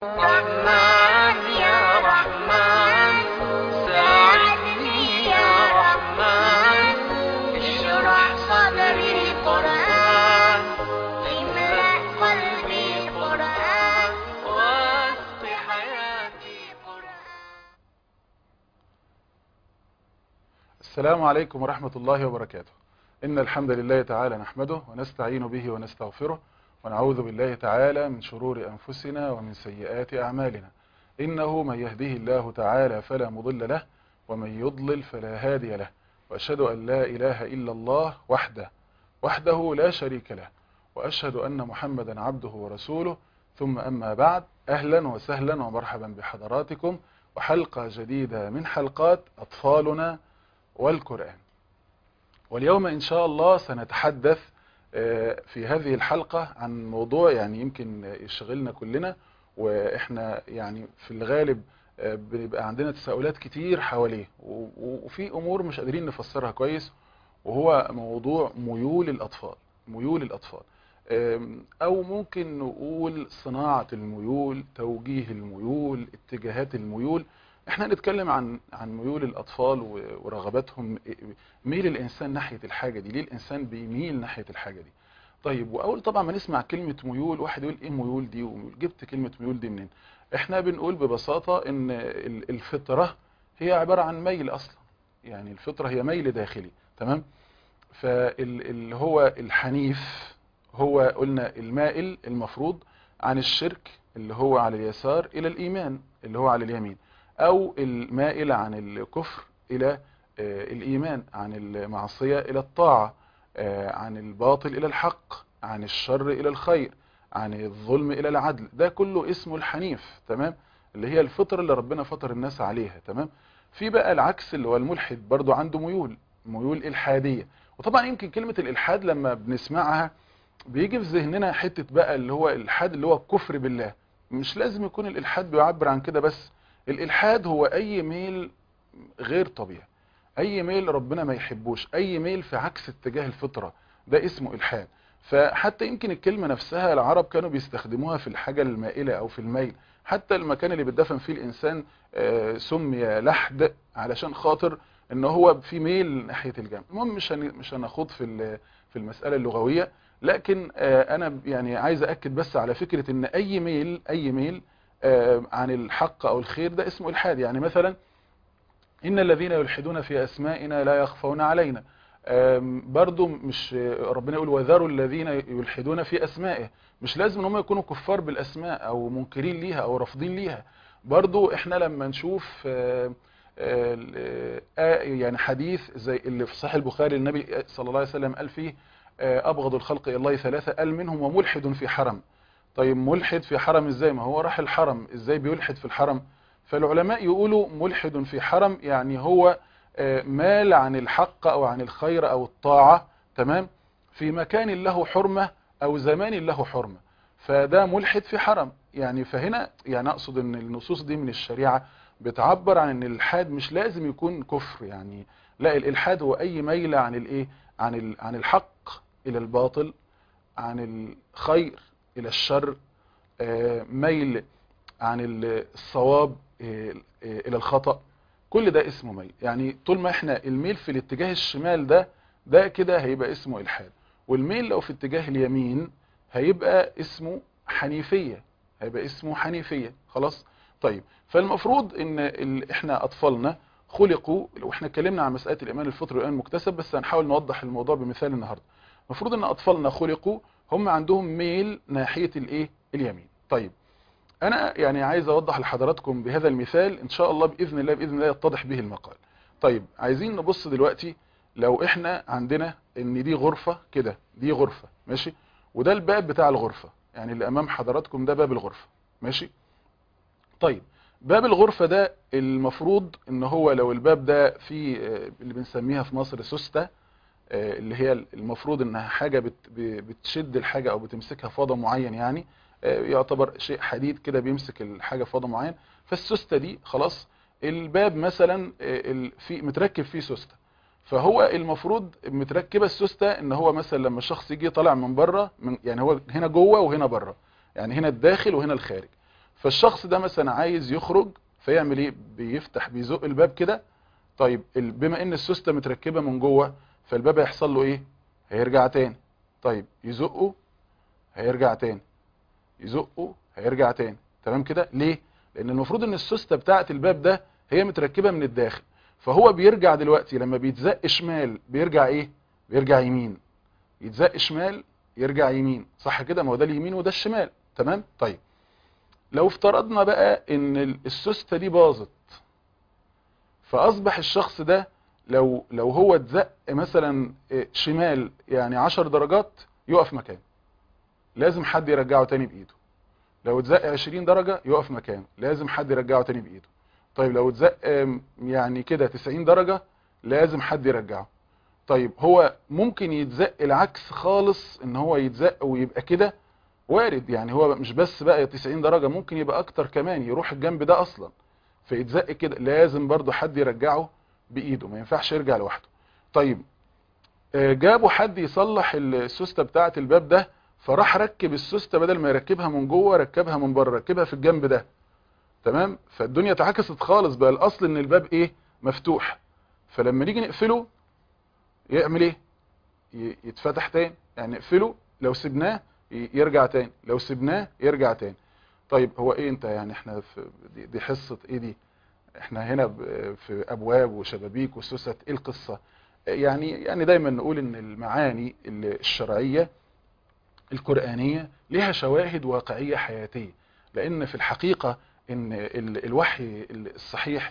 رحمن يا رحمن ساعدني يا رحمن اشرح صدري قرآن املأ قلبي قرآن واسق حياتي قرآن. السلام عليكم ورحمة الله وبركاته. إن الحمد لله تعالى نحمده ونستعين به ونستغفره ونعوذ بالله تعالى من شرور أنفسنا ومن سيئات أعمالنا. إنه من يهده الله تعالى فلا مضل له ومن يضلل فلا هادي له، وأشهد أن لا إله إلا الله وحده لا شريك له، وأشهد أن محمدا عبده ورسوله. ثم أما بعد، أهلا وسهلا ومرحبا بحضراتكم وحلقة جديدة من حلقات أطفالنا والقرآن. واليوم إن شاء الله سنتحدث في هذه الحلقة عن موضوع يعني يمكن يشغلنا كلنا، وإحنا يعني في الغالب بيبقى عندنا تساؤلات كتير حواليه، وفي أمور مش قادرين نفسرها كويس، وهو موضوع ميول الأطفال. أو ممكن نقول صناعة الميول، توجيه الميول، اتجاهات الميول. احنا نتكلم عن ميول الأطفال ورغباتهم، ميل الإنسان ناحية الحاجة دي، ليه الإنسان بيميل ناحية الحاجة دي. طيب، وأول طبعا ما نسمع كلمة ميول واحد يقول إيه ميول دي، وجبت كلمة ميول دي منين؟ احنا بنقول ببساطة إن الفطرة هي عبارة عن ميل أصلا، يعني الفطرة هي ميل داخلي، تمام؟ فاللي هو الحنيف هو قلنا المائل المفروض عن الشرك اللي هو على اليسار إلى الإيمان اللي هو على اليمين، أو المائل عن الكفر إلى الإيمان، عن المعصية إلى الطاعة، عن الباطل إلى الحق، عن الشر إلى الخير، عن الظلم إلى العدل. ده كله اسمه الحنيف، تمام؟ اللي هي الفطرة اللي ربنا فطر الناس عليها، تمام؟ في بقى العكس اللي هو الملحد، برضو عنده ميول إلحادية. وطبعا يمكن كلمة الإلحاد لما بنسمعها بيجي في ذهننا حتة بقى اللي هو الإلحاد اللي هو الكفر بالله. مش لازم يكون الإلحاد بيعبر عن كده بس، الإلحاد هو أي ميل غير طبيعي، أي ميل ربنا ما يحبوش، أي ميل في عكس اتجاه الفطرة، ده اسمه إلحاد. فحتى يمكن الكلمة نفسها العرب كانوا بيستخدموها في الحاجة المائلة أو في الميل. حتى المكان اللي بيدفن فيه الإنسان سمي لحد علشان خاطر ان هو في ميل ناحية الجنب. المهم مش هنخوض في المسألة اللغوية، لكن انا يعني عايز اكد بس على فكرة ان اي ميل عن الحق او الخير ده اسمه الحاد. يعني مثلا ان الذين يلحدون في اسمائنا لا يخفون علينا، برضو مش ربنا يقول وذروا الذين يلحدون في اسمائه، مش لازم ان هم يكونوا كفار بالاسماء او منكرين ليها او رافضين ليها. برضو احنا لما نشوف يعني حديث زي اللي في صحيح البخاري، النبي صلى الله عليه وسلم قال فيه ابغض الخلق الى الله ثلاثة، قال منهم وملحد في حرم. طيب ملحد في حرم ازاي؟ ما هو راح الحرم، ازاي بيلحد في الحرم؟ فالعلماء يقولوا ملحد في حرم يعني هو مال عن الحق او عن الخير او الطاعة، تمام؟ في مكان له حرمة او زمان له حرمة، فده ملحد في حرم. يعني فهنا يعني اقصد ان النصوص دي من الشريعة بتعبر عن ان الالحاد مش لازم يكون كفر، يعني لا، الالحاد هو اي ميل عن الايه، عن الحق الى الباطل، عن الخير الى الشر، ميل عن الصواب الى الخطأ. كل ده اسمه ميل. يعني طول ما احنا الميل في الاتجاه الشمال ده كده هيبقى اسمه الحاد، والميل لو في اتجاه اليمين هيبقى اسمه حنيفية، خلاص. طيب، فالمفروض ان احنا اطفالنا خلقوا، لو احنا اتكلمنا عن مسألة الايمان الفطري والايمان المكتسب، بس هنحاول نوضح الموضوع بمثال النهاردة. المفروض ان اطفالنا خلقوا هم عندهم ميل ناحية الايه، اليمين. طيب، انا يعني عايز اوضح لحضراتكم بهذا المثال، ان شاء الله باذن الله يتضح به المقال. طيب، عايزين نبص دلوقتي، لو احنا عندنا ان دي غرفة كده، دي غرفة ماشي، وده الباب بتاع الغرفة، يعني اللي امام حضراتكم ده باب الغرفة، ماشي. طيب، باب الغرفة ده المفروض ان هو لو الباب ده فيه اللي بنسميها في مصر سوستة، اللي هي المفروض انها حاجة بتشد الحاجة او بتمسكها في وضع معين، يعني يعتبر شيء حديد كده بيمسك الحاجة في وضع معين. فالسوستة دي خلاص، الباب مثلا في متركب فيه سوستة، فهو المفروض متركبة السوستة ان هو مثلا لما الشخص يجي طالع من بره، يعني هو هنا جوه وهنا بره، يعني هنا الداخل وهنا الخارج. فالشخص ده مثلا عايز يخرج، فيعمل ايه؟ بيفتح بيزق الباب كده. طيب بما ان السوسته متركبه من جوه، فالباب هيحصل له ايه؟ هيرجع تاني. طيب يزقه هيرجع تاني، يزقه هيرجع تاني. تمام كده؟ ليه؟ لان المفروض ان السوسته بتاعه الباب ده هي متركبه من الداخل، فهو بيرجع دلوقتي لما بيتزق شمال بيرجع ايه؟ بيرجع يمين. يتزق شمال يرجع يمين، صح كده؟ ما هو ده اليمين وده الشمال. تمام. طيب لو افترضنا بقى ان السوسته دي باظت، فاصبح الشخص ده لو هو اتزق مثلا شمال يعني 10 درجات، يقف مكانه، لازم حد يرجعه تاني بايده. لو اتزق 20 درجة يقف مكانه، لازم حد يرجعه تاني بايده. طيب لو اتزق يعني كده 90 درجة، لازم حد يرجعه. طيب هو ممكن يتزق العكس خالص، ان هو يتزق ويبقى كده، وارد يعني. هو مش بس بقى 90 درجة، ممكن يبقى اكتر كمان، يروح الجنب ده اصلا فيتزق كده، لازم برضو حد يرجعه بايده، ما ينفعش يرجع لوحده. طيب جابوا حد يصلح السوسته بتاعه الباب ده، فراح ركب السوسته بدل ما يركبها من جوه ركبها من بره، ركبها في الجنب ده. تمام. فالدنيا اتعكست خالص، بقى الاصل ان الباب ايه؟ مفتوح. فلما نيجي نقفله يعمل ايه؟ يتفتح تاني. يعني نقفله، لو سبناه يرجع تاني، لو سبناه يرجع تاني. طيب هو ايه انت يعني، احنا في دي حصه ايه دي؟ احنا هنا في ابواب وشبابيك وسوست، ايه القصه؟ يعني دايما نقول ان المعاني الشرعيه القرآنية لها شواهد واقعية حياتية، لأن في الحقيقة إن الوحي الصحيح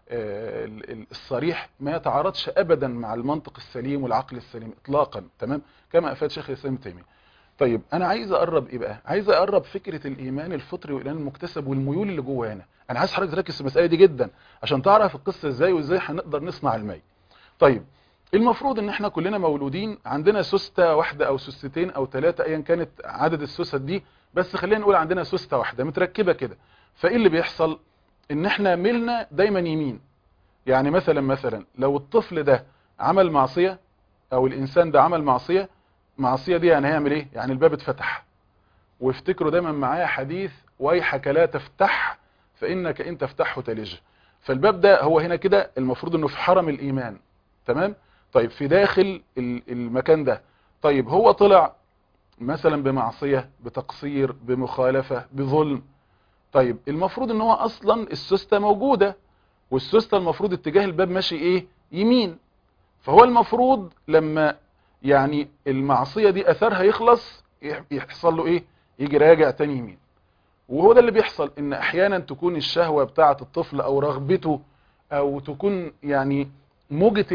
الصريح ما يتعارضش أبدا مع المنطق السليم والعقل السليم إطلاقا. تمام، كما أفاد شيخ الإسلام ابن تيمية. طيب أنا عايز أقرب إيه بقى؟ عايز أقرب فكرة الإيمان الفطري والإيمان المكتسب والميول اللي جوانا. أنا عايز حضرتك تركز في المسألة دي جدا عشان تعرف القصة إزاي وإزاي هنقدر نصنع المي. طيب المفروض ان احنا كلنا مولودين عندنا سوستة واحدة او سوستتين او ثلاثة ايا كانت عدد السوست دي، بس خلينا نقول عندنا سوستة واحدة متركبة كده. فايه اللي بيحصل؟ ان احنا ميلنا دايما يمين. يعني مثلا لو الطفل ده عمل معصية، او الانسان ده عمل معصية دي يعني هيعمل ايه؟ يعني الباب اتفتح. وافتكروا دايما معايا حديث ويحك لا تفتح فانك ان تفتحه تلج. فالباب ده هو هنا كده المفروض انه في حرم الايمان. تمام. طيب في داخل المكان ده، طيب هو طلع مثلا بمعصية، بتقصير، بمخالفة، بظلم. طيب المفروض ان هو اصلا السوستة موجودة، والسوستة المفروض اتجاه الباب ماشي ايه؟ يمين. فهو المفروض لما يعني المعصية دي اثرها يخلص، يحصل له ايه؟ يجي راجع تاني يمين. وهو ده اللي بيحصل، ان احيانا تكون الشهوة بتاعة الطفل او رغبته، او تكون يعني موجة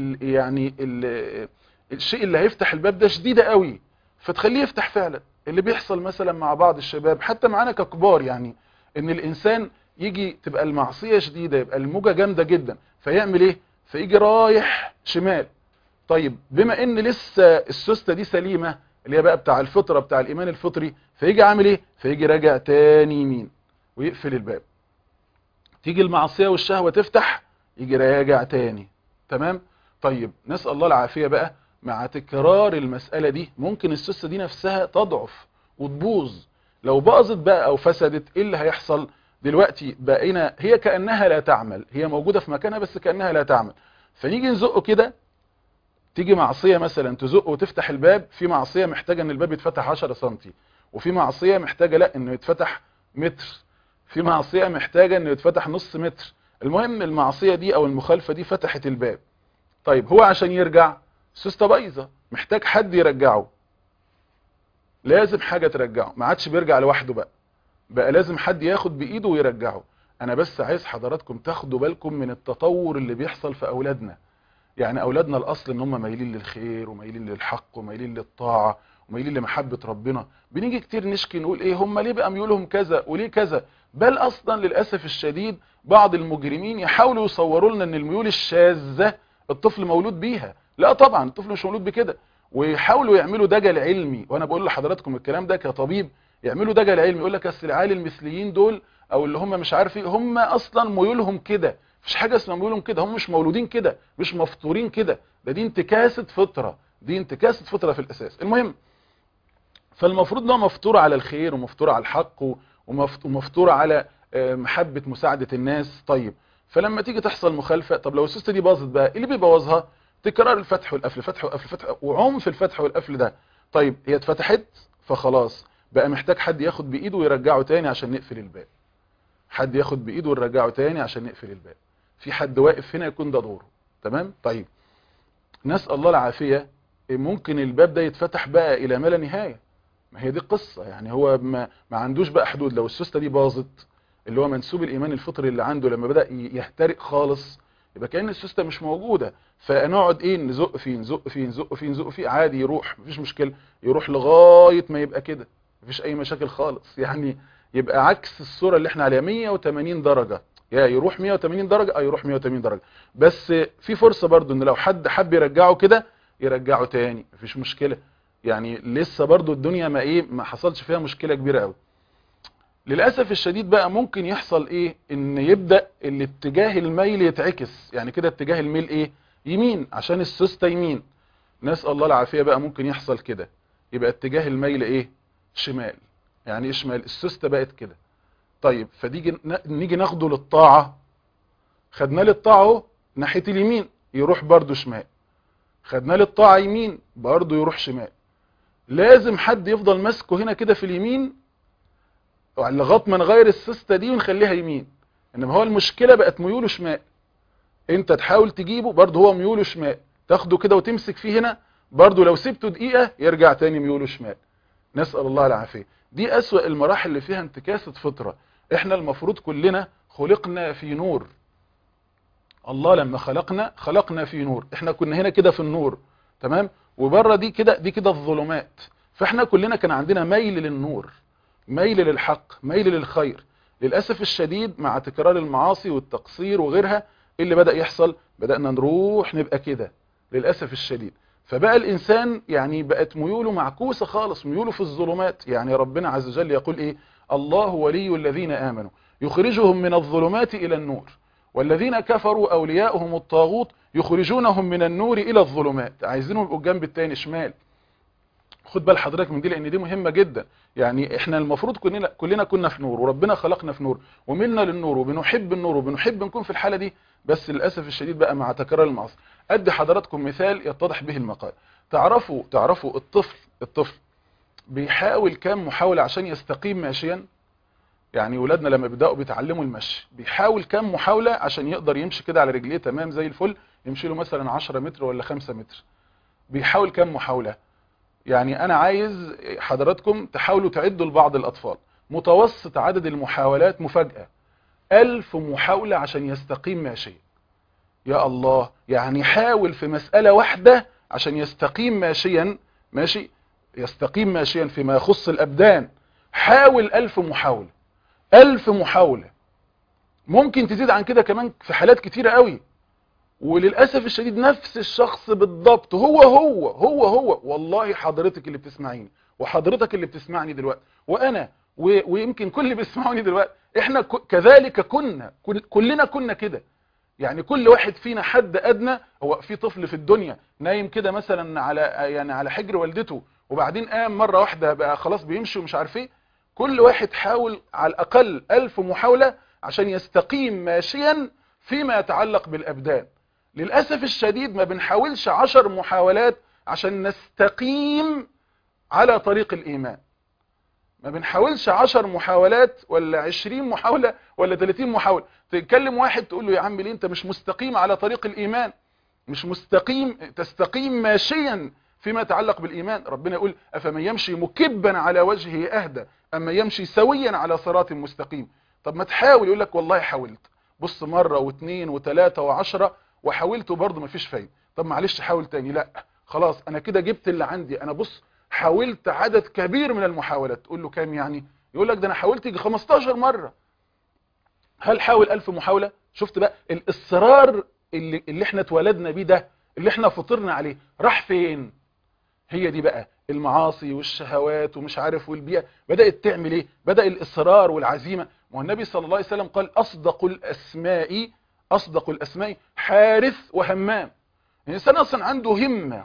الشيء اللي هيفتح الباب ده شديدة قوي، فتخليه يفتح فعلا. اللي بيحصل مثلا مع بعض الشباب حتى معانا ككبار، يعني ان الانسان يجي تبقى المعصية شديدة، يبقى الموجة جامدة جدا، فيعمل ايه؟ فيجي رايح شمال. طيب بما ان لسه السوستة دي سليمة، اللي هي بقى بتاع الفطرة بتاع الايمان الفطري، فيجي عامل ايه؟ فيجي راجع تاني يمين ويقفل الباب. تيجي المعصية والشهوة تفتح، يجي راجع تاني. تمام. طيب نسأل الله العافية بقى، مع تكرار المسألة دي ممكن السوسة دي نفسها تضعف وتبوظ. لو باظت بقى او فسدت، ايه اللي هيحصل؟ دلوقتي بقينا هي كأنها لا تعمل، هي موجودة في مكانها بس كأنها لا تعمل. فنيجي نزقه كده، تيجي معصية مثلا تزقه وتفتح الباب. في معصية محتاجة ان الباب يتفتح 10 سنتي، وفي معصية محتاجة لا انه يتفتح متر، في معصية محتاجة انه يتفتح نص متر. المهم المعصية دي او المخالفة دي فتحت الباب. طيب هو عشان يرجع، السوستة بايظة، محتاج حد يرجعه، لازم حاجة ترجعه. ما عادش بيرجع لوحده بقى لازم حد ياخد بايده ويرجعه. انا بس عايز حضراتكم تاخدوا بالكم من التطور اللي بيحصل في اولادنا. يعني اولادنا الاصل ان هم مايلين للخير ومايلين للحق ومايلين للطاعة ومايلين لمحبة ربنا. بنيجي كتير نشكي نقول ايه هم ليه بقى ميولهم كذا وليه كذا؟ بل اصلا للاسف الشديد بعض المجرمين يحاولوا يصوروا لنا ان الميول الشاذة الطفل مولود بيها. لا طبعا الطفل مش مولود بكده. ويحاولوا يعملوا دجل علمي، وانا بقول لحضراتكم الكلام ده كطبيب. يعملوا دجل علمي، يقول لك اصل العيال المثليين دول او اللي هم مش عارف ايه، هم اصلا ميولهم كده. مفيش حاجه اسمها ميولهم كده، هم مش مولودين كده، مش مفطورين كده، دي انتكاسه فطره، دي انتكاسه فطره في الاساس. المهم، فالمفروض انه مفطور على الخير ومفطور على الحق ومفطورة على محبة مساعدة الناس. طيب فلما تيجي تحصل مخالفة، طب لو السوستة دي باظت بقى، اللي بيبوظها تكرار الفتح والقفل، فتح وقفل، فتح وعنف الفتح والقفل ده. طيب هي اتفتحت فخلاص، بقى محتاج حد ياخد بايده ويرجعه تاني عشان نقفل الباب. حد ياخد بايده ويرجعه تاني عشان نقفل الباب. في حد واقف هنا يكون ده دوره. تمام. طيب نسأل الله العافية. ممكن الباب ده يتفتح بقى الى ما لا نهاية. ما هي دي القصة، يعني هو ما عندوش بقى حدود. لو السوستة دي باظت، اللي هو منسوب الايمان الفطري اللي عنده لما بدأ يحترق خالص، يبقى كأن السوستة مش موجودة. فنقعد ايه، نزق فيه نزق فيه نزق فيه نزق فيه، عادي يروح، مفيش مشكلة، يروح لغاية ما يبقى كده، مفيش اي مشاكل خالص. يعني يبقى عكس الصورة اللي احنا عليها 180 درجة. يا يروح 180 درجة، يروح 180 درجة. بس في فرصة برضو ان لو حد حب يرجعه كده يرجعه تاني، مفيش مشكلة. يعني لسه برضو الدنيا ما حصلش فيها مشكلة كبيرة قوي. للأسف الشديد بقى ممكن يحصل ايه، ان يبدأ الاتجاه الميل يتعكس. يعني كده اتجاه الميل ايه، يمين، عشان السوستة يمين. نسأل الله العافية. بقى ممكن يحصل كده، يبقى اتجاه الميل ايه، شمال. يعني ايه شمال؟ السوستة بقت كده. طيب نيجي ناخده للطاعة، خدناه للطاعة اهو ناحية اليمين، يروح برضو شمال. خدناه للطاعة يمين، برضو يروح شمال. لازم حد يفضل ماسكه هنا كده في اليمين لغايه ما نغير السوستة دي ونخليها يمين. انما هو المشكلة بقت ميوله شمال. انت تحاول تجيبه برضو هو ميوله شمال، تاخده كده وتمسك فيه هنا، برضو لو سبته دقيقة يرجع تاني ميوله شمال. نسأل الله العافية. دي أسوأ المراحل اللي فيها انتكاسة فطرة. احنا المفروض كلنا خلقنا في نور. الله لما خلقنا في نور. احنا كنا هنا كده في النور، تمام، وبره دي كده الظلمات. فاحنا كلنا كان عندنا ميل للنور، ميل للحق، ميل للخير. للأسف الشديد مع تكرار المعاصي والتقصير وغيرها، إيه اللي بدأ يحصل؟ بدأنا نروح نبقى كده للأسف الشديد. فبقى الإنسان يعني بقت ميوله معكوسة خالص، ميوله في الظلمات. يعني ربنا عز وجل يقول إيه؟ الله ولي الذين آمنوا يخرجهم من الظلمات إلى النور، والذين كفروا أولياؤهم الطاغوت يخرجونهم من النور إلى الظلمات. عايزينهم يبقوا الجنب التاني شمال. خد بال حضرتك من دي، لان دي مهمة جدا. يعني احنا المفروض كلنا كنا في نور، وربنا خلقنا في نور، ومنا للنور، وبنحب النور، وبنحب نكون في الحالة دي. بس للأسف الشديد بقى مع تكرار المعاصي. ادي حضراتكم مثال يتضح به المقال. تعرفوا الطفل بيحاول كام محاولة عشان يستقيم ماشيا؟ يعني ولادنا لما بيبداوا بيتعلموا المشي بيحاول كام محاولة عشان يقدر يمشي كده على رجليه تمام زي الفل، يمشي له مثلا 10 متر ولا 5 متر. بيحاول كام محاولة؟ يعني انا عايز حضراتكم تحاولوا تعدوا لبعض الاطفال متوسط عدد المحاولات مفاجأة 1000 محاولة عشان يستقيم ماشيا. يا الله، يعني حاول في مسألة واحدة عشان يستقيم ماشيا، ماشي، يستقيم ماشيا فيما يخص الابدان. حاول 1000 محاولة، 1000 محاولة. ممكن تزيد عن كده كمان في حالات كتيرة قوي. وللأسف الشديد نفس الشخص بالضبط هو والله حضرتك اللي بتسمعيني وحضرتك اللي بتسمعني دلوقتي وأنا ويمكن كل اللي بيسمعوني دلوقتي، احنا كذلك كلنا كنا كده. يعني كل واحد فينا حد أدنى. هو في طفل في الدنيا نايم كده مثلا على حجر والدته، وبعدين قام مرة واحدة بقى خلاص بيمشي ومش عارف ايه. كل واحد حاول على الأقل 1000 محاولة عشان يستقيم ماشيا فيما يتعلق بالأبدان. للأسف الشديد ما بنحاولش 10 محاولات عشان نستقيم على طريق الإيمان. ما بنحاولش 10 محاولات ولا 20 محاولة ولا 30 محاولة. تتكلم واحد تقول له يا عم ليه انت مش مستقيم على طريق الإيمان، مش مستقيم تستقيم ماشيا فيما يتعلق بالإيمان. ربنا يقول أفمن يمشي مكبا على وجهه أهدى أما يمشي سويا على صراط مستقيم. طب ما تحاول. يقول لك والله حاولت، بص مرة واثنين وثلاثة وعشرة وحاولت وبرضه مفيش فايدة. طب معلش حاول تاني. لا خلاص انا كده جبت اللي عندي، انا بص حاولت عدد كبير من المحاولات. تقول له كام يعني؟ يقول لك ده انا حاولت يجي 15 مرة. هل حاول 1000 محاولة؟ شفت بقى الاصرار اللي احنا اتولدنا بيه ده، اللي احنا فطرنا عليه، راح فين؟ هي دي بقى المعاصي والشهوات ومش عارف والبيئة بدأت تعمل ايه؟ بدأ الاصرار والعزيمة. والنبي صلى الله عليه وسلم قال اصدق الاسماء حارث وهمام. الانسان اصلا عنده همة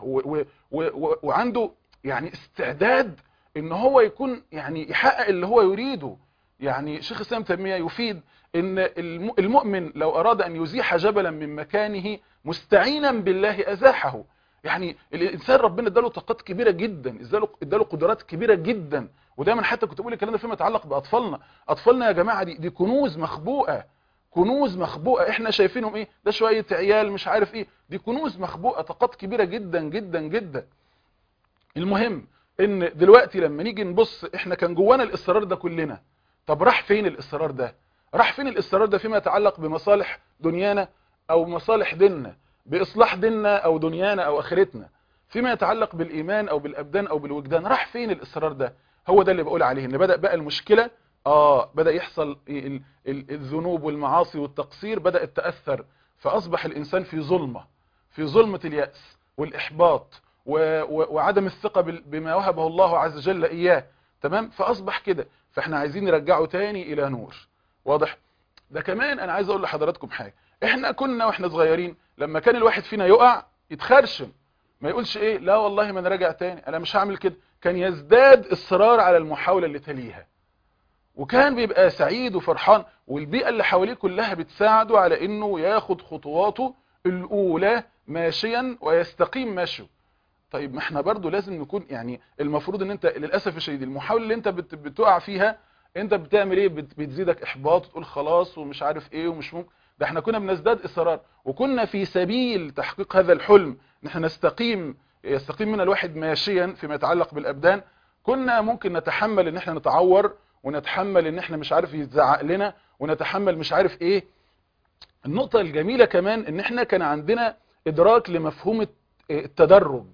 وعنده يعني استعداد ان هو يكون يعني يحقق اللي هو يريده. يعني شيخ الإسلام تيمية يفيد ان المؤمن لو اراد ان يزيح جبلا من مكانه مستعينا بالله ازاحه. يعني الانسان ربنا اداله طاقات كبيره جدا، اداله قدرات كبيره جدا. ودايما حتى كنت بقول الكلام ده فيما يتعلق باطفالنا. اطفالنا يا جماعه دي كنوز مخبوءه، كنوز مخبوءه. احنا شايفينهم ايه؟ ده شويه عيال مش عارف ايه. دي كنوز مخبوءه، طاقات كبيره جدا جدا جدا. المهم ان دلوقتي لما نيجي نبص، احنا كان جوانا الاصرار ده كلنا. طب راح فين الاصرار ده؟ راح فين الاصرار ده فيما يتعلق بمصالح دنيانا او مصالح ديننا، باصلاح ديننا او دنيانا او اخرتنا، فيما يتعلق بالايمان او بالابدان او بالوجدان؟ راح فين الاصرار ده؟ هو ده اللي بقول عليه ان بدأ بقى المشكلة. بدأ يحصل الذنوب والمعاصي والتقصير بدأت تأثر، فأصبح الإنسان في ظلمة، في ظلمة اليأس والإحباط وعدم الثقة بما وهبه الله عز وجل إياه. تمام؟ فأصبح كده. فإحنا عايزين نرجعه تاني إلى نور. واضح؟ ده كمان أنا عايز أقول لحضراتكم حاجة. إحنا كنا وإحنا صغيرين لما كان الواحد فينا يقع يتخرشم، ما يقولش إيه لا والله ما نراجع تاني، أنا مش هعمل كده. كان يزداد إصرار على المحاولة اللي تليها، وكان بيبقى سعيد وفرحان، والبيئة اللي حواليه كلها بتساعده على إنه ياخد خطواته الأولى ماشيا ويستقيم مشيه. طيب ما احنا برضو لازم نكون، يعني المفروض ان انت للأسف الشديد المحاولة اللي انت بتقع فيها انت بتعمل ايه؟ بتزيدك احباط وتقول خلاص ومش عارف ايه ومش ممكن. ده احنا كنا بنزداد اصرار، وكنا في سبيل تحقيق هذا الحلم ان احنا يستقيم من الواحد ماشيا فيما يتعلق بالابدان. كنا ممكن نتحمل ان احنا نتعور، ونتحمل ان احنا مش عارف يتزعق لنا، ونتحمل مش عارف ايه. النقطة الجميلة كمان ان احنا كان عندنا ادراك لمفهوم التدرج.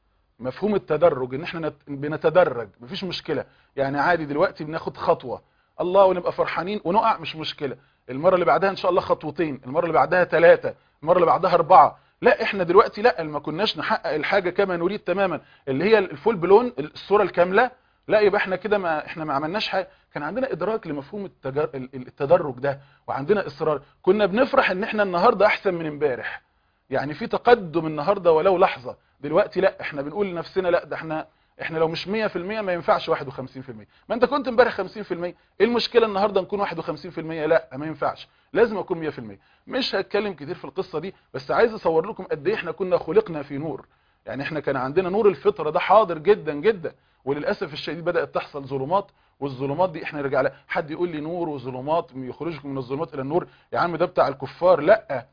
مفهوم التدرج ان احنا بنتدرج، مفيش مشكلة. يعني عادي دلوقتي بناخد خطوة الله ونبقى فرحانين ونقع، مش مشكلة. المرة اللي بعدها ان شاء الله خطوتين، المرة اللي بعدها 3، المرة اللي بعدها 4. لا احنا دلوقتي لا، ما كناش نحقق الحاجة كما نريد تماما، اللي هي الفول بلون، الصورة الكاملة. لا يبقى احنا كده ما عملناش حاجة. كان عندنا ادراك لمفهوم التدرج ده، وعندنا اصرار. كنا بنفرح ان احنا النهاردة احسن من امبارح، يعني في تقدم النهاردة ولو لحظة. دلوقتي لا، احنا بنقول لنفسنا لا، ده احنا لو مش 100% ما ينفعش 51%. ما انت كنت امبارح 50%، ايه المشكلة النهاردة نكون 51%؟ لا ما ينفعش، لازم اكون 100%. مش هتكلم كتير في القصة دي، بس عايز اصور لكم قد ايه احنا كنا خلقنا في نور. يعني احنا كان عندنا نور الفطرة ده حاضر جدا جدا، وللأسف الشديد بدأت تحصل ظلمات، والظلمات دي احنا نرجع لها. حد يقول لي نور وظلمات يخرجكم من الظلمات الى النور، يا عم ده بتاع الكفار. لا،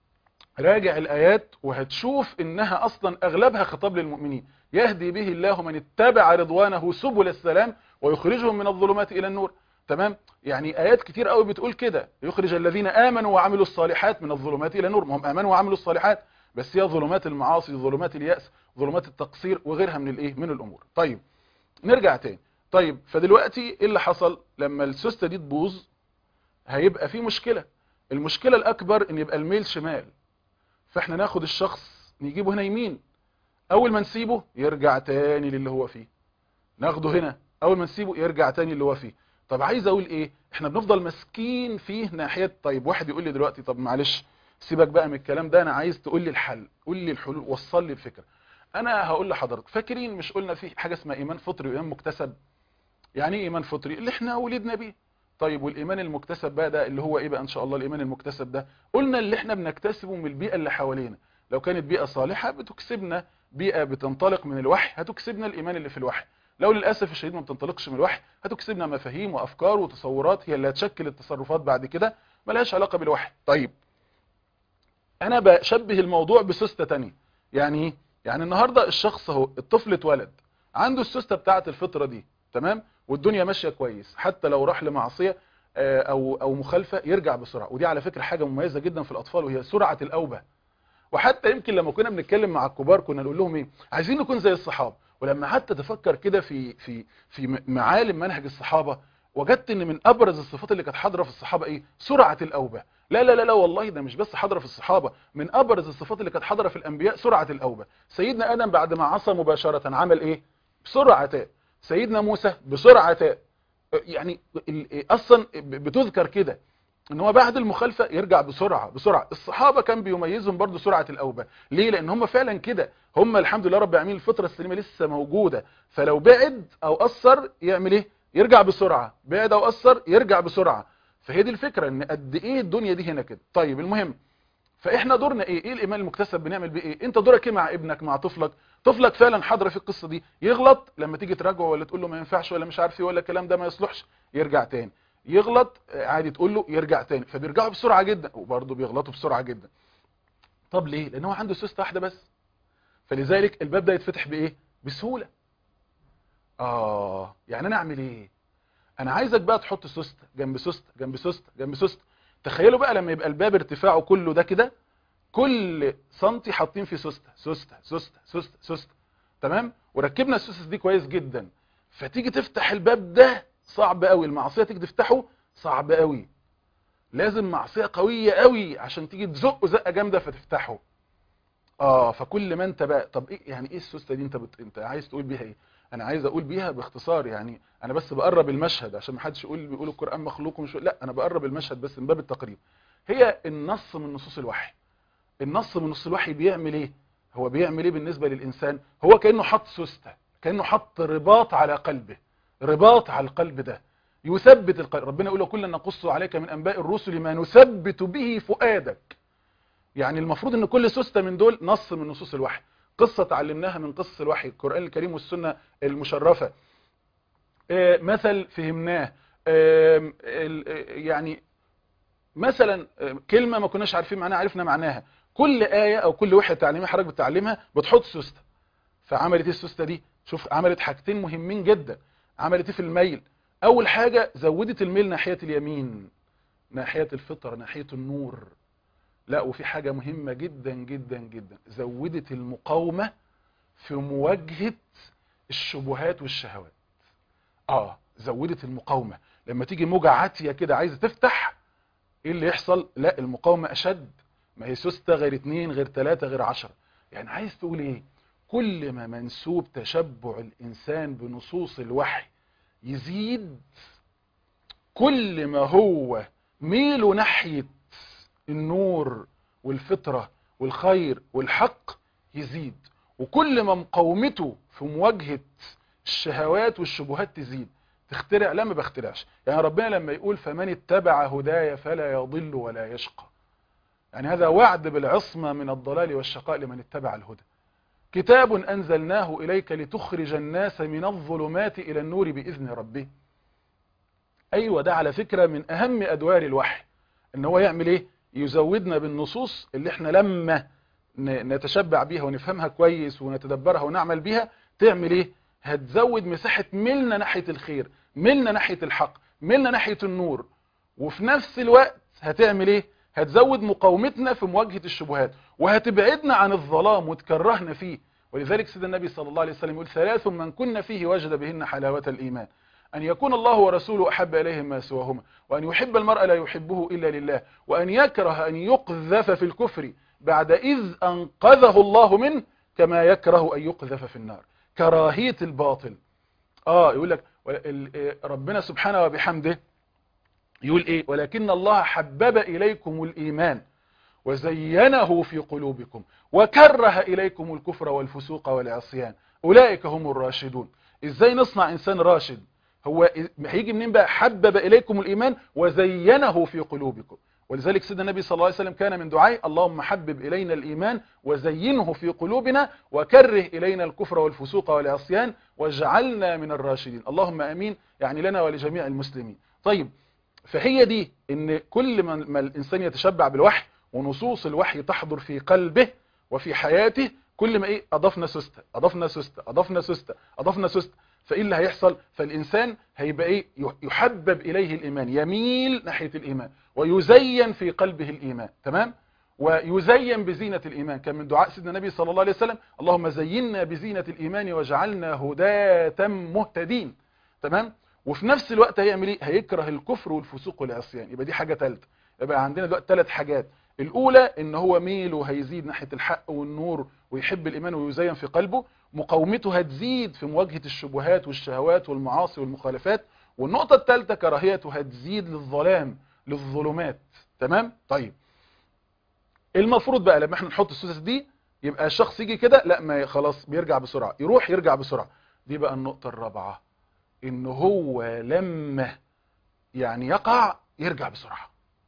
راجع الآيات وهتشوف إنها أصلا أغلبها خطاب للمؤمنين. يهدي به الله من اتبع رضوانه سبل السلام ويخرجهم من الظلمات إلى النور. تمام؟ يعني آيات كتير قوي بتقول كده، يخرج الذين آمنوا وعملوا الصالحات من الظلمات إلى النور. ما هم آمنوا وعملوا الصالحات، بس هي ظلمات المعاصي، ظلمات اليأس، ظلمات التقصير وغيرها من من الأمور. طيب نرجع تاني. طيب فدلوقتي إيه اللي حصل؟ لما السوستة دي تبوظ هيبقى في مشكلة. المشكلة الأكبر إن يبقى الميل شمال، فاحنا ناخد الشخص نجيبه هنا يمين، اول ما نسيبه يرجع تاني للي هو فيه. ناخده هنا، اول ما نسيبه يرجع تاني اللي هو فيه. طب عايز اقول ايه؟ احنا بنفضل ماسكين فيه ناحية. طيب واحد يقول لي دلوقتي طب معلش سيبك بقى من الكلام ده، انا عايز تقول لي الحل، قول لي الحلول، وصل لي الفكرة. انا هقول لحضرتك، فاكرين مش قلنا في حاجة اسمها ايمان فطري وايمان مكتسب؟ يعني ايه ايمان فطري؟ اللي احنا ولدنا بيه. طيب والايمان المكتسب بقى ده اللي هو ايه بقى ان شاء الله؟ الايمان المكتسب ده قلنا اللي احنا بنكتسبه من البيئة اللي حوالينا. لو كانت بيئة صالحة بتكسبنا، بيئة بتنطلق من الوحي هتكسبنا الايمان اللي في الوحي. لو للاسف الشديد ما بتنطلقش من الوحي هتكسبنا مفاهيم وافكار وتصورات هي اللي هتشكل التصرفات بعد كده، ملهاش علاقة بالوحي. طيب انا بشبه الموضوع بسوستة تانية. يعني ايه؟ يعني النهاردة الشخص اهو، الطفل اتولد عنده السوستة بتاعة الفطرة دي، تمام، والدنيا ماشية كويس، حتى لو راح لمعصية او مخالفة يرجع بسرعة. ودي على فكرة حاجة مميزة جدا في الاطفال، وهي سرعة الاوبة. وحتى يمكن لما كنا بنتكلم مع الكبار كنا نقول لهم ايه؟ عايزين نكون زي الصحابة. ولما حتى تفكر كده في معالم منهج الصحابة، وجدت ان من ابرز الصفات اللي كانت حاضرة في الصحابة ايه؟ سرعة الاوبة. لا لا لا لا والله، ده مش بس حاضرة في الصحابة، من ابرز الصفات اللي كانت حاضرة في الانبياء سرعة الاوبة. سيدنا ادم بعد ما عصى مباشرة عمل ايه؟ بسرعة تاء. سيدنا موسى بسرعة تاء. يعني اصلا بتذكر كده ان هو بعد المخالفة يرجع بسرعة. الصحابة كان بيميزهم برضو سرعة الاوبة. ليه؟ لان هم فعلا كده، هم الحمد لله رب العالمين الفطرة السليمة لسه موجودة، فلو بعد او قصر يعمل ايه؟ يرجع بسرعة، بعد او اثر يرجع بسرعة. فهي دي الفكرة، ان قد ايه الدنيا دي هنا كده. طيب المهم، فاحنا دورنا ايه الايمان المكتسب بنعمل بيه ايه؟ انت دورك ايه مع ابنك، مع طفلك فعلا حاضر في القصه دي، يغلط لما تيجي تراجعه ولا تقول له ما ينفعش ولا مش عارف ايه ولا الكلام ده ما يصلحش، يرجع تاني. يغلط عادي تقول له يرجع تاني، فبيرجعوا بسرعه جدا وبرضه بيغلطوا بسرعه جدا. طب ليه؟ لان هو عنده سوسته واحده بس. فلذلك الباب ده يتفتح بايه؟ بسهوله. يعني انا اعمل ايه؟ انا عايزك بقى تحط سوسته جنب سوسته جنب سوسته جنب سوسته. تخيلوا بقى لما يبقى الباب ارتفاعه كله ده كده، كل سنتي حاطين فيه سوسته سوسته سوسته سوسته سوسته، تمام؟ وركبنا السوسس دي كويس جدا. فتيجي تفتح الباب ده صعب قوي، المعصيه تيجي تفتحه صعب قوي، لازم معصيه قويه قوي عشان تيجي تزقه زقه جامده فتفتحه. فكل ما انت بقى، طب ايه يعني ايه السوسته دي؟ انت عايز تقول بيها ايه؟ انا عايز اقول بيها باختصار، يعني انا بس بقرب المشهد عشان ما حدش بيقول القران مخلوق ومش، لا انا بقرب المشهد بس من باب التقريب. هي النص من نصوص الوحي. النص من نص الوحي بيعمل ايه؟ هو بيعمل ايه بالنسبه للانسان؟ هو كانه حط سوسته، كانه حط رباط على قلبه، رباط على القلب ده يثبت القلب. ربنا يقول له كلنا نقص عليك من انباء الرسل ما نثبت به فؤادك. يعني المفروض ان كل سوسته من دول نص من نصوص الوحي، قصه اتعلمناها من قصص الوحي، القران الكريم والسنه المشرفه، مثل فهمناه، يعني مثلا كلمه ما كناش عارفين معناها عرفنا معناها. كل ايه او كل وحده تعليميه حضرتك بتعلمها بتحط سوسته. فعملت ايه السوسته دي؟ شوف عملت حاجتين مهمين جدا. عملت ايه في الميل؟ اول حاجه زودت الميل ناحيه اليمين، ناحيه الفطره، ناحيه النور. لا، وفي حاجه مهمه جدا جدا جدا، زودت المقاومه في مواجهه الشبهات والشهوات. زودت المقاومه. لما تيجي موجه عاتيه كده عايزه تفتح، ايه اللي يحصل؟ لا، المقاومة اشد. ما هي سوسته غير 2 غير 3 غير 10. يعني عايز تقول ايه؟ كل ما منسوب تشبع الانسان بنصوص الوحي يزيد، كل ما هو ميله ناحية النور والفطرة والخير والحق يزيد، وكل ما مقاومته في مواجهة الشهوات والشبهات تزيد. تخترع؟ لا، ما بخترعش. يعني ربنا لما يقول فمن اتبع هدايا فلا يضل ولا يشقى، يعني هذا وعد بالعصمة من الضلال والشقاء لمن اتبع الهدى. كتاب أنزلناه إليك لتخرج الناس من الظلمات إلى النور بإذن ربه. أيوة، ده على فكرة من أهم أدوار الوحي، إن هو يعمل إيه؟ يزودنا بالنصوص اللي إحنا لما نتشبع بيها ونفهمها كويس ونتدبرها ونعمل بيها، تعمل إيه؟ هتزود مساحة ملنا ناحية الخير، ملنا ناحية الحق، ملنا ناحية النور. وفي نفس الوقت هتعمل إيه؟ هتزود مقاومتنا في مواجهة الشبهات، وهتبعدنا عن الظلام وتكرهنا فيه. ولذلك سيدنا النبي صلى الله عليه وسلم يقول 3 من كن فيه وجد بهن حلاوة الإيمان: أن يكون الله ورسوله أحب إليه ما سواهما، وأن يحب المرء لا يحبه إلا لله، وأن يكره أن يقذف في الكفر بعد إذ أنقذه الله منه، كما يكره أن يقذف في النار. كراهية الباطل. يقول لك ربنا سبحانه وبحمده يقول إيه؟ ولكن الله حبب إليكم الإيمان وزينه في قلوبكم وكره إليكم الكفر والفسوق والعصيان أولئك هم الراشدون. إزاي نصنع إنسان راشد؟ هو هيجي منين بقى؟ حبب إليكم الإيمان وزينه في قلوبكم. ولذلك سيدنا النبي صلى الله عليه وسلم كان من دعائه: اللهم حبب إلينا الإيمان وزينه في قلوبنا وكره إلينا الكفر والفسوق والعصيان واجعلنا من الراشدين. اللهم أمين، يعني لنا ولجميع المسلمين. طيب، فهي دي ان كل ما الانسان يتشبع بالوحي ونصوص الوحي تحضر في قلبه وفي حياته، كل ما ايه؟ اضفنا سوسته اضفنا سوسته اضفنا سوسته اضفنا سوسته. فايه اللي هيحصل؟ فالانسان هيبقى ايه؟ يحبب اليه الايمان، يميل ناحيه الايمان، ويزين في قلبه الايمان، تمام؟ ويزين بزينة الإيمان. كان من دعاء سيدنا النبي صلى الله عليه وسلم: اللهم زيننا بزينة الإيمان واجعلنا هداة مهتدين، تمام؟ وفي نفس الوقت هيعمل ايه؟ هيكره الكفر والفسوق والعصيان. يبقى دي حاجة ثالثه. يبقى عندنا دلوقتي 3 حاجات. الأولى ان هو ميله هيزيد ناحية الحق والنور ويحب الإيمان ويزين في قلبه. مقاومته هتزيد في مواجهة الشبهات والشهوات والمعاصي والمخالفات. والنقطة الثالثة كراهيته هتزيد للظلام، للظلمات، تمام؟ طيب، المفروض بقى لما احنا نحط السوسس دي، يبقى الشخص يجي كده لا، ما خلاص بيرجع بسرعة، يروح يرجع بسرعة. دي بقى النقطة الرابعة. ان هو لما يعني يقع يرجع بسرعة،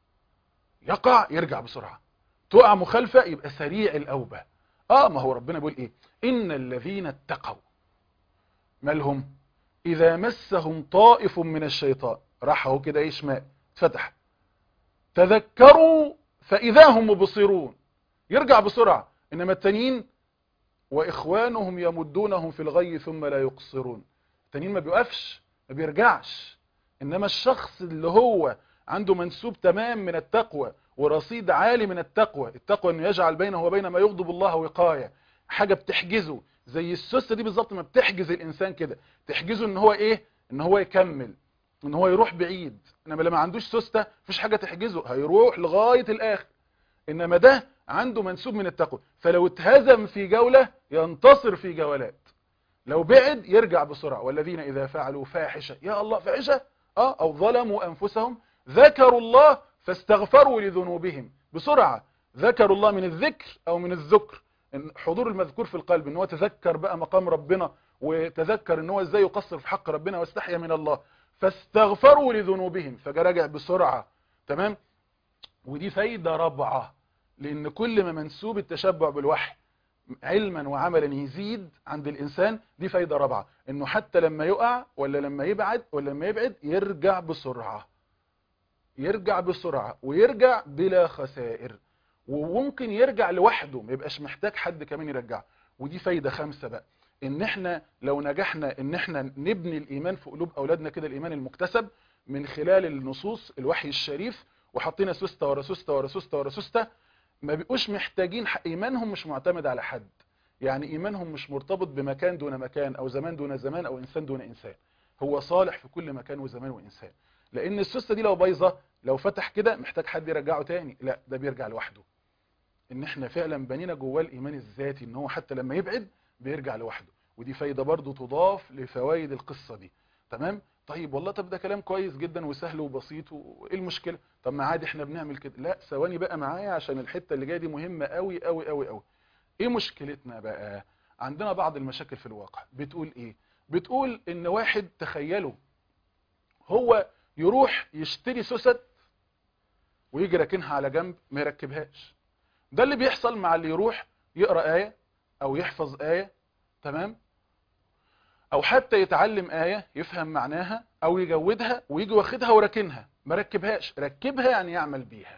يقع يرجع بسرعة، تقع مخالفة يبقى سريع الأوبة. ما هو ربنا بيقول ايه؟ ان الذين اتقوا مالهم اذا مسهم طائف من الشيطان، راح اهو كده ايه شمال فتح، تذكروا فاذا هم مبصرون، يرجع بسرعة. انما التانيين واخوانهم يمدونهم في الغي ثم لا يقصرون، التانيين ما بيوقفش ما بيرجعش. انما الشخص اللي هو عنده منسوب تمام من التقوى ورصيد عالي من التقوى، التقوى انه يجعل بينه وبين ما يغضب الله وقاية، حاجة بتحجزه زي السوسة دي بالظبط ما بتحجز الانسان كده، تحجزه ان هو ايه، ان هو يكمل، ان هو يروح بعيد. انما لما عندوش سوسته مفيش حاجة تحجزه، هيروح لغاية الاخر. انما ده عنده منسوب من التقوى، فلو اتهزم في جولة ينتصر في جولات، لو بعد يرجع بسرعة. والذين إذا فعلوا فاحشة، يا الله فاحشة، أو ظلموا أنفسهم ذكروا الله فاستغفروا لذنوبهم، بسرعة ذكروا الله من الذكر أو من الذكر، حضور المذكور في القلب، ان هو تذكر بقى مقام ربنا، وتذكر ان هو ازاي يقصر في حق ربنا واستحيا من الله، فاستغفروا لذنوبهم فجاء راجع بسرعة. تمام. ودي فايدة رابعة، لان كل ما منسوب التشبع بالوحي علما وعملا يزيد عند الانسان، دي فايدة رابعة، انه حتى لما يقع ولا لما يبعد ولا لما يبعد يرجع بسرعة، يرجع بسرعة ويرجع بلا خسائر، وممكن يرجع لوحده ما يبقاش محتاج حد كمان يرجع. ودي فايدة خامسة بقى، ان احنا لو نجحنا ان احنا نبني الايمان في قلوب اولادنا كده، الايمان المكتسب من خلال النصوص الوحي الشريف، وحطينا سوستة ورا سوستة ورا سوستة ورا سوستة، ما بيبقوش محتاجين، ايمانهم مش معتمد على حد، يعني ايمانهم مش مرتبط بمكان دون مكان او زمان دون زمان او انسان دون انسان، هو صالح في كل مكان وزمان وانسان. لان السوستة دي لو بايظه، لو فتح كده محتاج حد يرجعه تاني، لا ده بيرجع لوحده. ان احنا فعلا بنينا جواه الايمان الذاتي، ان هو حتى لما يبعد بيرجع لوحده. ودي فايدة برضو تضاف لفوائد القصة دي. تمام. طيب والله، طب ده كلام كويس جدا وسهل وبسيط، وايه المشكلة؟ طب ما عادي احنا بنعمل كده. لا ثواني بقى معايا، عشان الحتة اللي جايه دي مهمة قوي قوي قوي قوي. ايه مشكلتنا بقى؟ عندنا بعض المشاكل في الواقع بتقول ايه؟ بتقول ان واحد، تخيلوا، هو يروح يشتري سوست ويجي راكنها على جنب ما يركبهاش. ده اللي بيحصل مع اللي يروح يقرأ آية او يحفظ آية، تمام، او حتى يتعلم آية يفهم معناها او يجودها ويجي واخدها وراكنها ما ركبهاش. ركبها يعني يعمل بيها،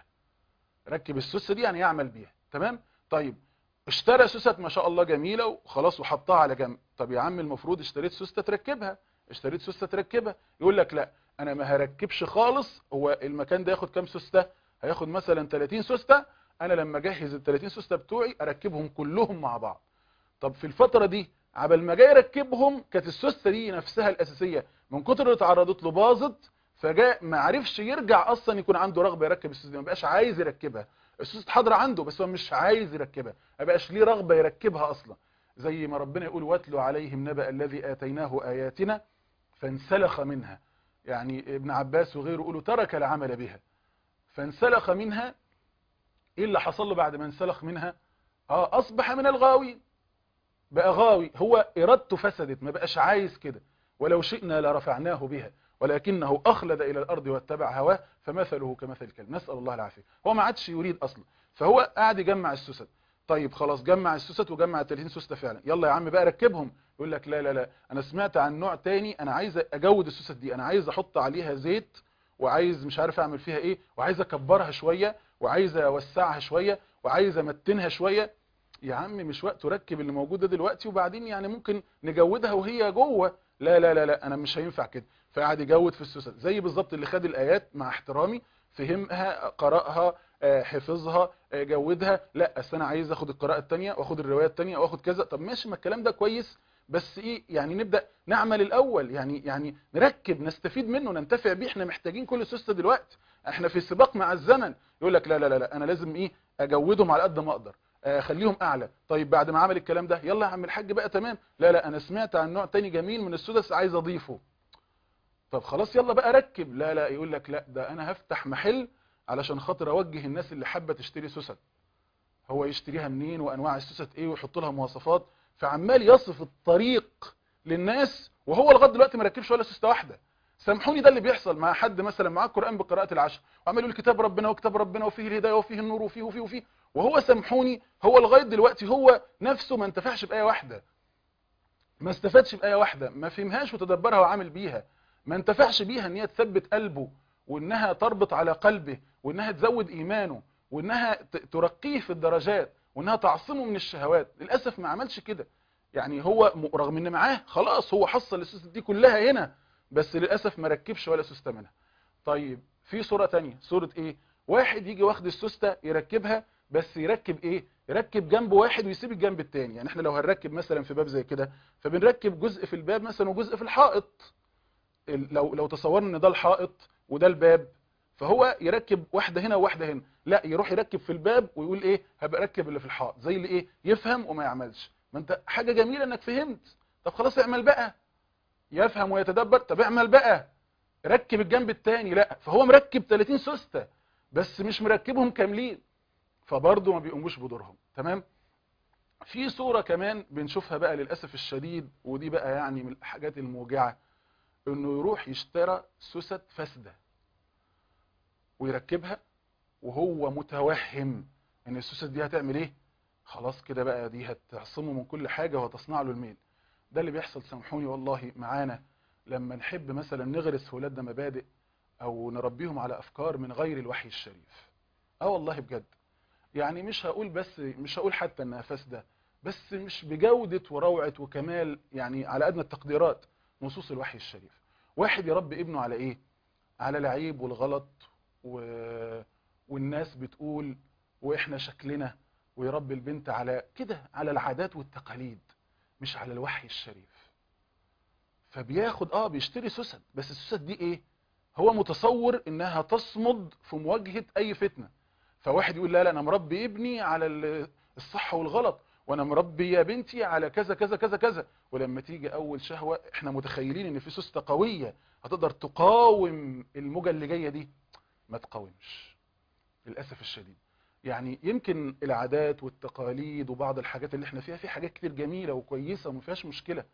ركب السوسة دي يعني يعمل بيها. تمام. طيب اشترى سوسة ما شاء الله جميلة وخلاص وحطها على جنب. طب يا عم المفروض اشتريت سوسة تركبها، اشتريت سوسة تركبها. يقول لك لا انا ما هركبش خالص. هو المكان ده ياخد كام سوسة؟ هياخد مثلا 30 سوسة. انا لما اجهز ال 30 سوسة بتوعي اركبهم كلهم مع بعض. طب في الفترة دي عبال ما جاي يركبهم كانت السوسته دي نفسها الاساسيه من كتر اللي اتعرضت له باظت، فجاء ما عرفش يرجع اصلا يكون عنده رغبه يركب السوسته دي، ما بقاش عايز يركبها. السوسته حاضره عنده بس هو مش عايز يركبها، ما بقاش ليه رغبه يركبها اصلا. زي ما ربنا يقول واتلو عليهم نبأ الذي اتيناه اياتنا فانسلخ منها. يعني ابن عباس وغيره يقولوا ترك العمل بها فانسلخ منها. ايه اللي حصل له بعد ما انسلخ منها؟ اصبح من الغاوين، بقى غاوي، هو ارادته فسدت، ما بقاش عايز كده. ولو شئنا لرفعناه بها ولكنه اخلد الى الارض واتبع هواه فمثله كمثل الكلب، نسال الله العافيه. هو ما عادش يريد اصلا، فهو قاعد يجمع السوست. طيب خلاص جمع السوست وجمع ال 30 سوسته فعلا، يلا يا عم بقى ركبهم. يقول لك لا لا لا، انا سمعت عن نوع تاني، انا عايز اجود السوست دي، انا عايز احط عليها زيت، وعايز مش عارف اعمل فيها ايه، وعايز اكبرها شويه، وعايز اوسعها شويه، وعايز امتنها شويه. يا عم مش وقت ركب اللي موجود ده دلوقتي، وبعدين يعني ممكن نجودها وهي جوه. لا لا لا لا، انا مش هينفع كده. فقعد يجود في السوسة، زي بالظبط اللي خد الايات مع احترامي، فهمها، قرأها، حفظها، جودها. لا اصل انا عايز اخد القراءه الثانيه واخد الروايه الثانيه واخد كذا. طب ماشي، ما الكلام ده كويس، بس ايه يعني نبدا نعمل الاول، يعني نركب نستفيد منه ننتفع بيه. احنا محتاجين كل سوسته دلوقتي، احنا في سباق مع الزمن. يقول لك لا لا لا لا، انا لازم ايه اجودهم على قد ما اقدر، خليهم اعلى. طيب بعد ما عمل الكلام ده، يلا يا عم الحاج بقى تمام، لا لا انا سمعت عن نوع تاني جميل من السدس عايز اضيفه. طب خلاص يلا بقى ركب. لا لا، يقول لك لا ده انا هفتح محل علشان خاطر اوجه الناس اللي حابه تشتري سوست، هو يشتريها منين وانواع السوست ايه ويحط لها مواصفات، فعمال يصف الطريق للناس وهو لغايه دلوقتي ما ركبش ولا سوسته واحده. سامحوني، ده اللي بيحصل مع حد مثلا معاه القران بقراءه العشر وعمال يقول كتاب ربنا وكتاب ربنا وفيه الهدايه وفيه النور وفيه وهو سامحوني هو لغايه دلوقتي هو نفسه ما انتفعش بايه واحده، ما استفادش بايه واحده، ما فهمهاش وتدبرها وعامل بيها، ما انتفعش بيها ان هي تثبت قلبه وانها تربط على قلبه وانها تزود ايمانه وانها ترقيه في الدرجات وانها تعصمه من الشهوات. للاسف ما عملش كده. يعني هو رغم ان معاه خلاص هو حصل السوسه دي كلها هنا، بس للاسف ما ركبش ولا سوسته منها. طيب في صوره تانية، صوره ايه؟ واحد يجي واخد السوسته يركبها، بس يركب ايه؟ يركب جنب واحد ويسيب الجنب التاني. يعني احنا لو هنركب مثلا في باب زي كده فبنركب جزء في الباب مثلا وجزء في الحائط. لو تصورنا ان ده الحائط وده الباب، فهو يركب واحده هنا وواحده هنا، لا يروح يركب في الباب ويقول ايه؟ هبقى اركب اللي في الحائط. زي اللي ايه؟ يفهم وما يعملش. ما انت حاجه جميله انك فهمت، طب خلاص اعمل بقى. يفهم ويتدبر، طب اعمل بقى، ركب الجنب التاني. لا، فهو مركب 30 سوسته بس مش مركبهم كاملين، فبرضه ما بيقوموش بدورهم. تمام. في صورة كمان بنشوفها بقى للأسف الشديد، ودي بقى يعني من الحاجات الموجعة، انه يروح يشترى سوست فاسدة ويركبها وهو متوهم ان السوست دي هتعمل ايه؟ خلاص كده بقى دي هتعصمه من كل حاجة وهتصنع له الميل. ده اللي بيحصل سامحوني والله معانا لما نحب مثلا نغرس في ولادنا مبادئ او نربيهم على افكار من غير الوحي الشريف. اه والله بجد. يعني مش هقول حتى انها فاسده، بس مش بجودة وروعة وكمال يعني على ادنى التقديرات نصوص الوحي الشريف. واحد يربي ابنه على ايه؟ على العيب والغلط و... والناس بتقول واحنا شكلنا، ويربي البنت على كده، على العادات والتقاليد مش على الوحي الشريف. فبياخد بيشتري سوسد، بس السوسد دي ايه؟ هو متصور انها تصمد في مواجهة اي فتنة. فواحد يقول لا انا مربي ابني على الصح والغلط، وانا مربي يا بنتي على كذا كذا كذا كذا، ولما تيجي اول شهوة احنا متخيلين ان في سوسته قوية هتقدر تقاوم الموجة اللي جاية دي. ما تقاومش للأسف الشديد. يعني يمكن العادات والتقاليد وبعض الحاجات اللي احنا فيها، في حاجات كتير جميلة وكويسة وما فيهاش مشكلة.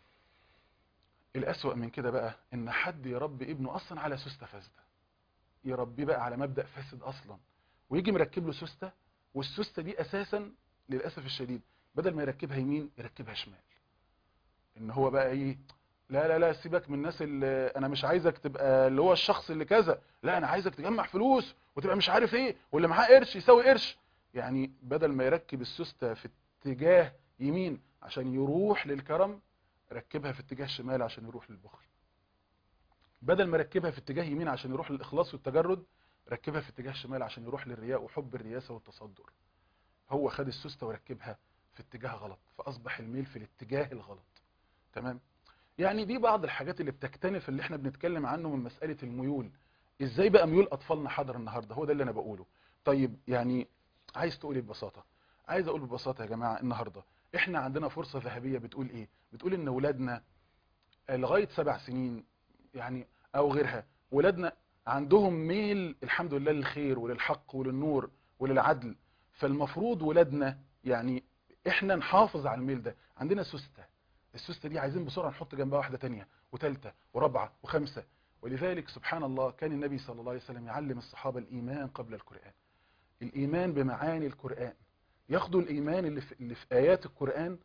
الأسوأ من كده بقى ان حد يربي ابنه اصلا على سوسته فاسده، يربيه بقى على مبدأ فاسد اصلا، ويجي مركب له سوسته، والسوسته دي اساسا للاسف الشديد بدل ما يركبها يمين يركبها شمال. ان هو بقى ايه؟ لا لا لا سيبك من الناس اللي انا مش عايزك تبقى اللي هو الشخص اللي كذا، لا انا عايزك تجمع فلوس وتبقى مش عارف ايه، واللي معاه قرش يساوي قرش. يعني بدل ما يركب السوسته في اتجاه يمين عشان يروح للكرم، ركبها في اتجاه شمال عشان يروح للبخل. بدل ما ركبها في اتجاه يمين عشان يروح للإخلاص والتجرد، ركبها في اتجاه شمال عشان يروح للرياء وحب الرياسة والتصدر. هو خد السوسته وركبها في اتجاه غلط، فأصبح الميل في الاتجاه الغلط. تمام. يعني دي بعض الحاجات اللي بتكتنف اللي احنا بنتكلم عنه من مسألة الميول. ازاي بقى ميول أطفالنا حاضر النهاردة؟ هو ده اللي أنا بقوله. طيب يعني عايز تقولي ببساطة، عايز أقول ببساطة يا جماعة النهاردة احنا عندنا فرصة ذهبية. بتقول ايه؟ بتقول ان ولادنا لغاية 7 سنين يعني او غيرها، ولادنا عندهم ميل الحمد لله للخير وللحق وللنور وللعدل. فالمفروض ولادنا يعني احنا نحافظ على الميل ده. عندنا سوسته، السوسته دي عايزين بسرعه نحط جنبها واحده تانية وثالثه ورابعه وخامسه. ولذلك سبحان الله كان النبي صلى الله عليه وسلم يعلم الصحابه الايمان قبل القران، الايمان بمعاني القران. ياخدوا الايمان اللي في ايات القران،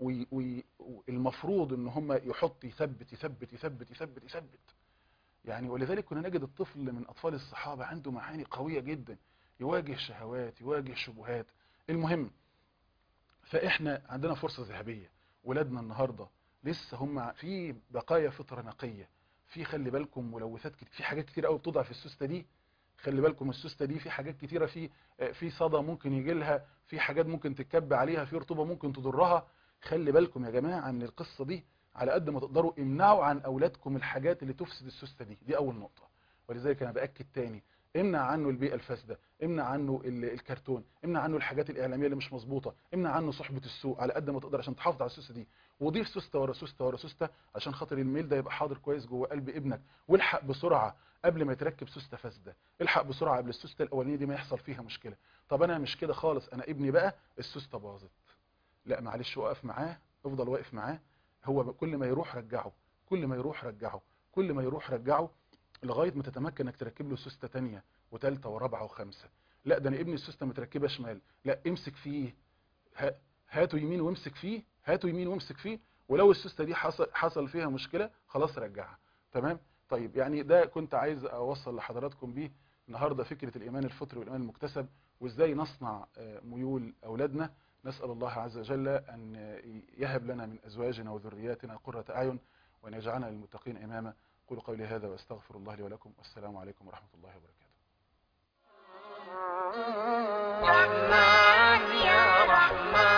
والمفروض ان هم يحط يثبت يثبت يثبت يثبت يثبت. يعني ولذلك كنا نجد الطفل من أطفال الصحابة عنده معاني قوية جدا، يواجه شهوات، يواجه شبهات. المهم، فإحنا عندنا فرصة ذهبية. ولادنا النهاردة لسه هم في بقايا فطرة نقية، في خلي بالكم ملوثات كتير، في حاجات كتير قوي بتضع في السوسته دي. خلي بالكم السوسته دي في حاجات كتيرة، في صدى ممكن يجي لها، في حاجات ممكن تتكب عليها، في رطوبة ممكن تضرها. خلي بالكم يا جماعة من القصة دي. على قد ما تقدروا امنعوا عن اولادكم الحاجات اللي تفسد السوسته دي اول نقطة. ولذلك انا باكد تاني، امنع عنه البيئة الفاسدة، امنع عنه الكرتون، امنع عنه الحاجات الاعلامية اللي مش مظبوطة، امنع عنه صحبة السوء على قد ما تقدر عشان تحافظ على السوسته دي. وضيف سوسته ورا سوسته ورا سوسته عشان خاطر الميل ده يبقى حاضر كويس جوه قلب ابنك. والحق بسرعة قبل ما يتركب سوسته فاسده، الحق بسرعه قبل السوسته الاولانيه دي ما يحصل فيها مشكله. طب انا مش كده خالص، انا ابني بقى السوسته باظت، لا معلش، وقف معاه، افضل واقف معاه، هو كل ما يروح رجعه، كل ما يروح رجعه، كل ما يروح رجعه، لغايه ما تتمكن انك تركب له سوسته ثانيه وثالثه ورابعه وخامسه. لا ده انا ابني السوسته متركبه شمال، لا امسك فيه، هاته يمين وامسك فيه، هاته يمين وامسك فيه، ولو السوسته دي حصل فيها مشكله خلاص رجعها. تمام. طيب يعني ده كنت عايز اوصل لحضراتكم بيه النهارده فكره الايمان الفطري والايمان المكتسب، وازاي نصنع ميول اولادنا. نسال الله عز وجل ان يهب لنا من ازواجنا وذرياتنا قرة اعين، وان يجعلنا للمتقين اماما. قولوا قولي هذا واستغفر الله لي ولكم، والسلام عليكم ورحمه الله وبركاته. رحمن يا رحمن